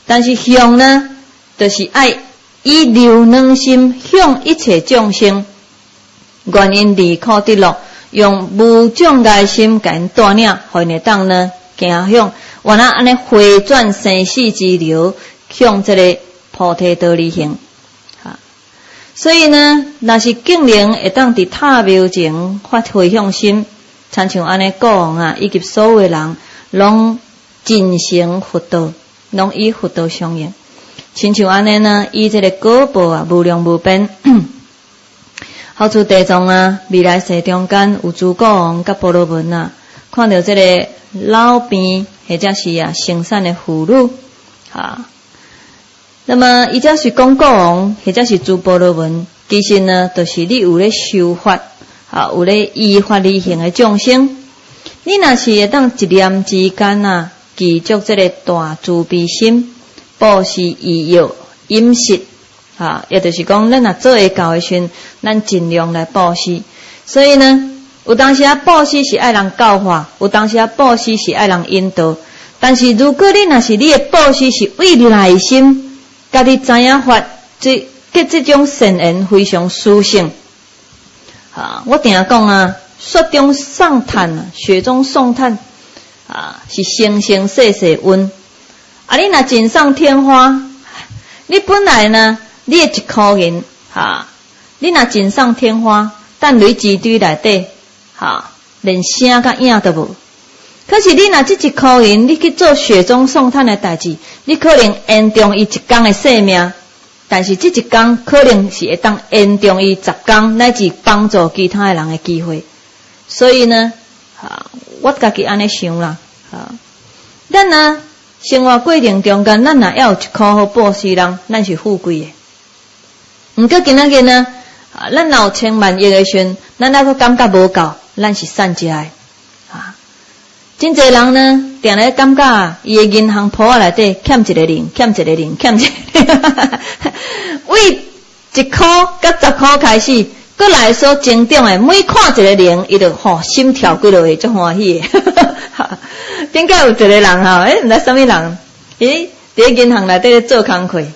但是向呢，就是爱以流能心向一切众生，愿因离苦得乐，用无障碍心甲因带领，互因会当呢行向，原来安尼回转生死之流，向这个菩提道而行。所以呢，若是竟然会当伫塔庙前发回向心，亲像安尼国王啊，以及所有人，拢尽成佛道，拢以佛道相应。亲像安尼呢，以这个果报啊，无量无边。好处地藏啊，未来世中间有诸国王甲婆罗门啊，看到这个老病或者是啊生产的妇女啊。那么，伊则是讲国王，或者是诸婆罗门，其实呢，就是你有咧修法，有咧依法而行的众生。你若是会当一念之间啊，记住这个大慈悲心，布施医药、饮食，也就是讲，咱若做会到的时阵，咱尽量来布施。所以呢，有当时啊，布施是爱人教化，有当时啊，布施是爱人引导。但是如果你若是你的布施是为内心，家己知影法，这种善缘非常殊胜。我定讲啊，雪中送炭啊，雪中送炭是生生世世恩。你若锦上添花，你本来呢，你的一箍银你若锦上添花，但累积堆内底连声甲影都无。可是你若这一箍银，你去做雪中送炭的代志，你可能延长伊一天的生命，但是这一天可能是会当延长伊10天，乃至帮助其他的人的机会。所以呢，我家己安尼想啦，咱呢生活过程中间，咱若要有一箍好布施人，咱是富贵的。毋过今仔日呢，咱若有千万亿的时阵，咱还阁感觉无够，咱是善食的。真侪人呢，定咧感觉伊的银行簿仔内底欠一个零，欠一个零，欠一个零，为1箍到10箍开始，搁来所增长的，每看一个零，伊就心跳几落去，足欢喜的。顶个有一个人毋知啥物人，伫咧银行内底咧做工课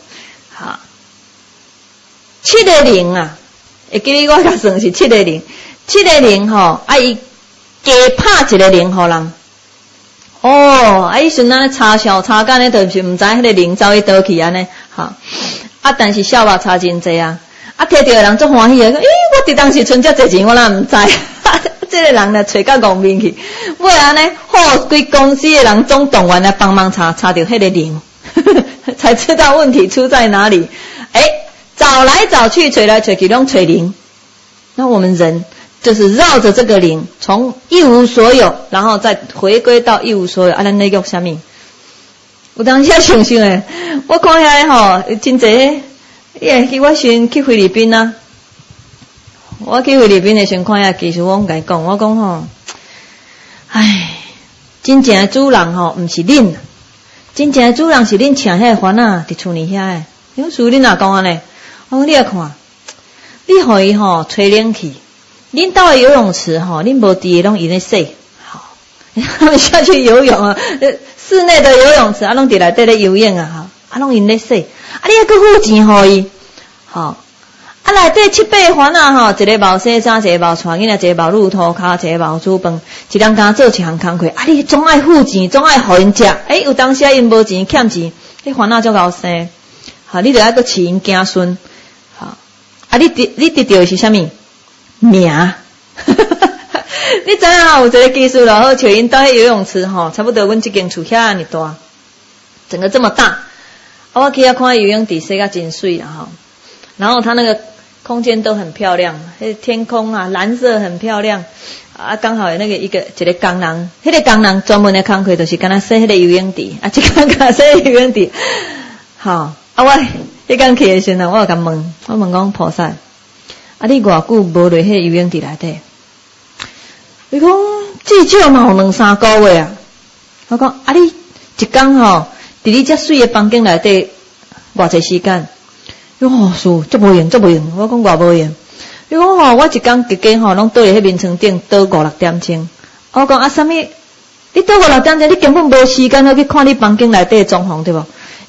，7个零啊，会记得我甲算是7个零，7个零伊加拍一个零互人。伊时阵安尼查小查干咧，就是毋知迄个零走去倒去安尼，但是笑话查真济啊，摕到的人足欢喜的，我伫当时存遮济钱，我哪毋知，这个人呢找到戆面去，尾安尼，规公司的人总动员来帮忙查到迄个零，才知道问题出在哪里。找来找去，找来找去，拢找零。那我们人就是绕着这个零，从一无所有，然后再回归到一无所有。咱咧讲啥物？有当时想想诶，我看遐真济，我先去菲律宾啊。我去菲律宾诶时看遐技术，我甲伊讲，我讲真正诶主人毋是恁，真正诶主人是恁请遐个番仔伫厝里遐诶。因为属恁若讲安尼，我讲你来看，你互伊吹冷气。恁到的游泳池恁无伫诶拢伊咧洗，他们下去游泳啊，室内的游泳池拢伫内底咧游泳啊，拢因咧洗，你还阁付钱互伊，内底7、8番啊一个毛洗衫，一个毛带囡仔，一个毛露涂骹，一个毛煮饭，一人敢做一项工课，你总爱付钱，总爱互因食，有当时因无钱欠钱，你番仔足够生，你著爱阁饲因子孙，你得到的是啥物？命，你知影有一个技术咯，像因到迄游泳池差不多阮这间厝遐尼大，整个这么大。我去遐看游泳池洗甲真水啦然后它那个空间都很漂亮，天空啊蓝色很漂亮刚好有那个一个工人，迄个工人专门的工课就是敢若洗迄个游泳池这工甲洗游泳池我迄工去的时阵我有甲问讲菩萨你偌久无落迄游泳池内底？伊讲至少嘛有2-3个月啊。我讲你一工伫你遮水的房间内底偌济时间？伊讲是足无用。我讲偌无用。伊讲我一工加加拢倒伫迄面床顶倒5-6点钟。我讲啥物？你倒5-6点钟，你根本无时间去看你房间内底的装潢对无？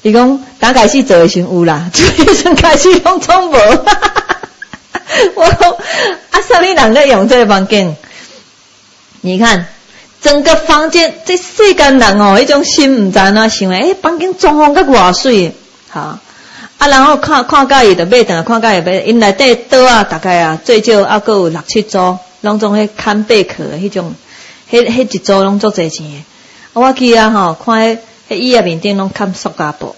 伊讲刚开始做的时有啦，做的时开始拢总无。我讲啊，啥物人在用这个房间？你看整个房间，这世间人哦，迄种心唔知哪想诶，房间装潢甲偌水，哈啊，然后看甲伊就买等，看甲伊买，因内底桌啊，大概啊最少还佫有6-7组，拢种迄看贝壳的迄种，迄一组拢足侪钱的。我去啊吼，看迄椅仔面顶拢看塑胶布。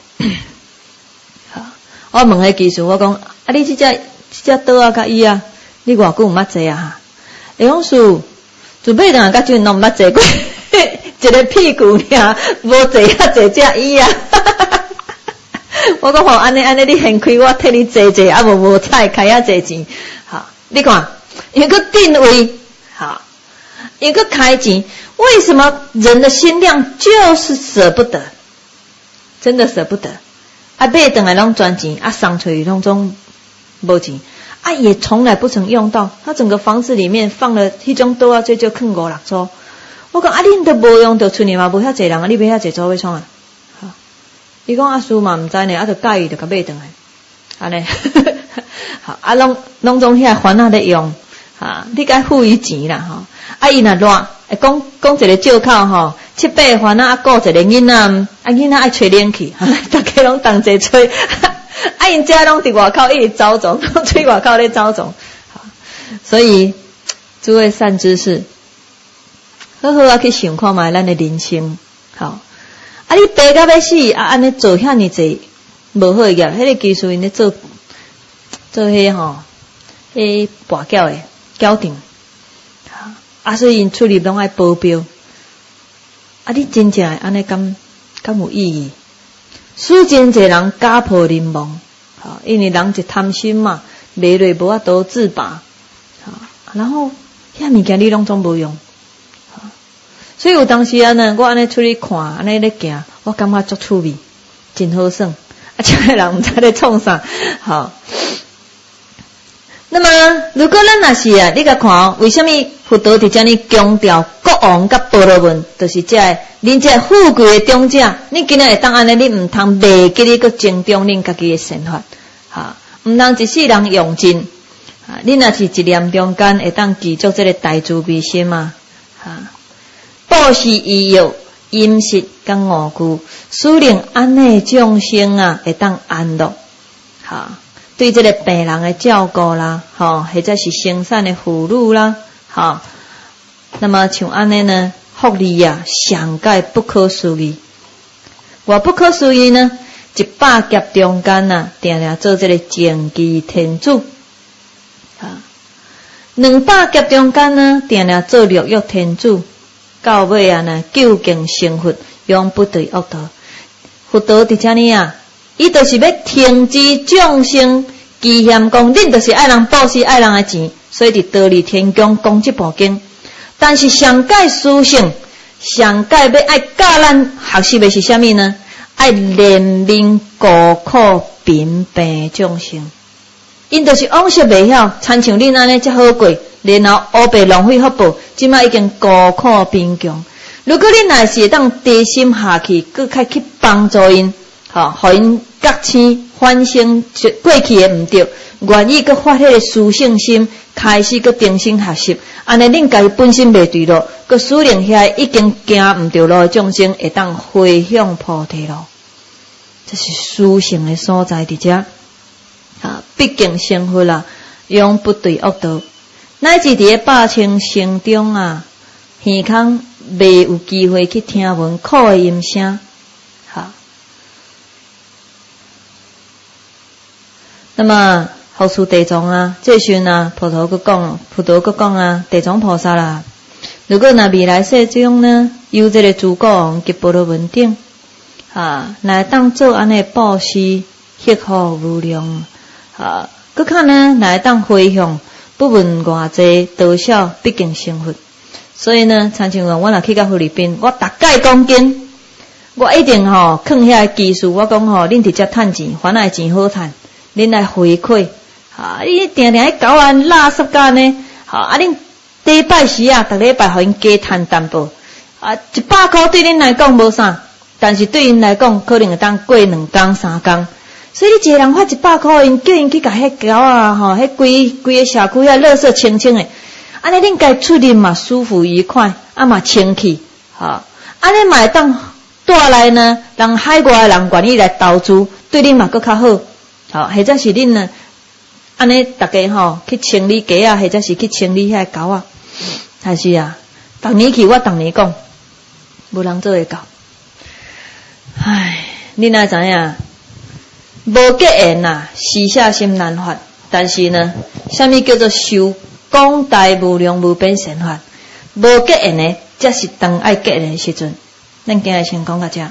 我问迄技术，我讲啊，你这只桌啊甲椅啊，你偌久有捌坐啊？哈，伊讲是。就买等甲就拢捌坐过，一个屁股尔，无坐遐坐只椅啊！我讲吼，安尼你现开我替你坐坐，啊无菜开遐坐钱，好，你看，有个定位，好，有个开钱，为什么人的心量就是舍不得？真的舍不得，啊买等来拢赚钱，啊送出去拢总无钱。啊，也从来不曾用到，他整个房子里面放了迄种桌啊，这就放5-6组。我讲啊，恁都无用到，厝里嘛无遐济人啊，你买遐济组要创啊？好，伊讲阿叔嘛唔知呢，啊，就介意就甲买转来，安尼，好啊，拢总遐烦恼咧用，哈，你该付伊钱啦，吼，啊，伊若乱，讲一个借口吼，7-8烦恼啊，顾一个囡仔，啊，囡仔爱吹冷气，大家拢同齐吹。啊，因家拢伫外口一直走总，吹外口咧走总，所以诸位善知识，好好啊去想看卖咱的人生，好啊，你白到要死啊，安尼做遐尼济无好业，迄个技术因咧做迄吼，迄跋筊的交定，啊，所以因出入拢爱保镖，啊，你真正安尼敢有意义？使真侪人家破人亡，好，因为人一贪心嘛，买落无法度自拔，好，然后遐物件你拢总无用，好，所以有当时啊呢，我安尼出去看，安尼咧行，我感觉足趣味，真好耍，啊，这个人毋知咧创啥，好。那么，如果咱若是啊，你甲看，为什么佛陀伫遮尼强调国王甲婆罗门，就是恁这富贵的中者，你今日会当安尼，你毋通袂记你佮增长恁家己的善法，哈，毋通一世人用尽，啊，恁若是一念中间会当记住这个大慈悲心嘛，哈，布施医药、饮食甲五具，使令安尼众生啊会当安乐，哈。对这个病人的照顾啦，或者是生产的妇女啦，好，那么像安尼呢，福利啊，上界不可思议。我不可思议呢，100劫中间啊，定定做这个净居天主，啊，200劫中间呢，定定做六欲天主，到尾啊呢，究竟成佛，永不对恶道。佛陀伫遮呢啊。伊就是要停止众生积嫌讲，恁就是爱人布施爱人的钱，所以伫道理天宫讲这部经。但是上界殊胜，上界要爱教咱学习的是啥物呢？爱怜悯孤苦贫病众生。因就是往昔未晓，参像恁安尼才好过，然后黑白浪费福报，即摆已经孤苦贫穷。如果恁若是当低心下去，搁较去帮助因。好，互因觉醒反省过去的毋对，愿意搁发迄个殊胜心，开始搁定心学习，安尼恁家己本身袂对路，搁使令遐已经行毋对路的众生会当回向菩提路，这是殊胜的所在伫遮。啊，毕竟成佛啦，永不对恶道，乃至伫百姓心中啊，耳孔未有机会去听闻苦的音声。那么后续地藏啊，这时啊，佛陀佫讲啊，地藏菩萨啦，如果那未来世中呢，有这个诸国王及婆罗门等啊，来当做安尼布施，惜福无量啊，佫较呢来当回向，不问偌济多少，毕竟成佛。所以呢，参像我若去到菲律宾，我大概讲经，我一定放遐技术，我讲恁直接趁钱，反正钱好趁。恁来回馈，啊！你定定迄搞完垃圾干呢？好啊！恁礼拜时啊，逐礼拜互因加趁淡薄啊，100块对恁来讲无啥， 但是对因来讲，可能会当过2天3天。所以你一个人发100块，因叫因去甲迄狗啊，吼，迄规个社区遐垃圾清清诶，安尼恁家出入嘛舒服愉快，啊嘛清气，吼，安尼嘛会当带来呢，让海外诶人愿意来投资，对恁嘛搁较好，吼，或者是恁呢，安尼大家吼去清理鸡啊，或者是去清理遐狗啊，还是啊，逐年去我逐年讲，无人做会到，唉，恁也知影。无结缘呐，时下心难发。但是呢，什么叫做受广大无量无边善法？无结缘的，才是当爱结缘的时阵。咱今日先讲到这。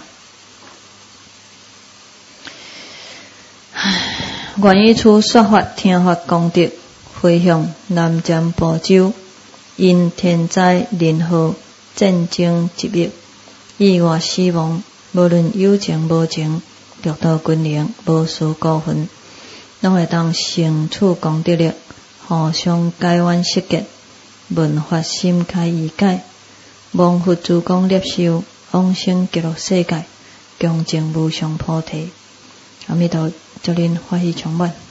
愿以此说法听法功德，回向南瞻部洲，因天灾人祸、战争疾病、意外死亡，无论有情无情。六道军灵无数孤魂，拢会当成处功德力，互相解冤释结，闻法心开意解，忘佛诸功业受，往生极乐世界，共证无上菩提。阿弥陀，祝恁法喜充满。